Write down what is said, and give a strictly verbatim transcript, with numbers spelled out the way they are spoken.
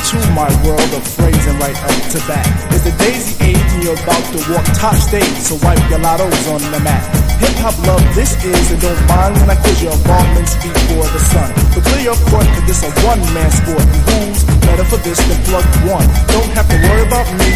to my world of phrasing right up to bat. It's the daisy age and you're about to walk top stage, so wipe your lottos on the mat. Hip-hop love this is, and don't mind when I quiz your involvements before the sun. But clear your court, cause this a one-man sport, and who's better for this than plug one? Don't have to worry about me,